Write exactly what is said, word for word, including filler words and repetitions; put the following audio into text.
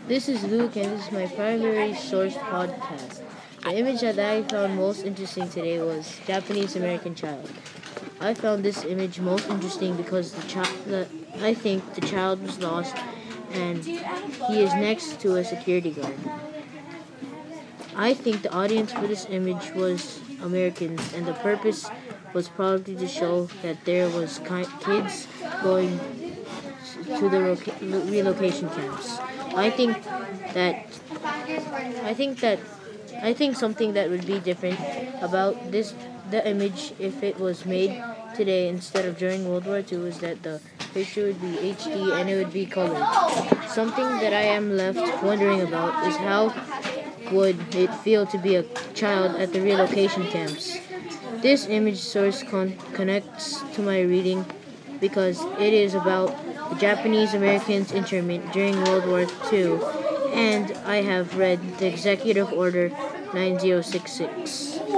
This is Luke, and this is my primary source podcast. The image that I found most interesting today was Japanese American child. I found this image most interesting because the child, the, I think the child was lost, and he is next to a security guard. I think the audience for this image was Americans, and the purpose was probably to show that there was ki- kids going to the roca- relocation camps. I think that I think that I think something that would be different about this the image if it was made today instead of during World War Two is that the picture would be H D and it would be colored. Something that I am left wondering about is how would it feel to be a child at the relocation camps. This image source con- connects to my reading because it is about the Japanese Americans internment during World War Two, and I have read the Executive Order nine zero six six.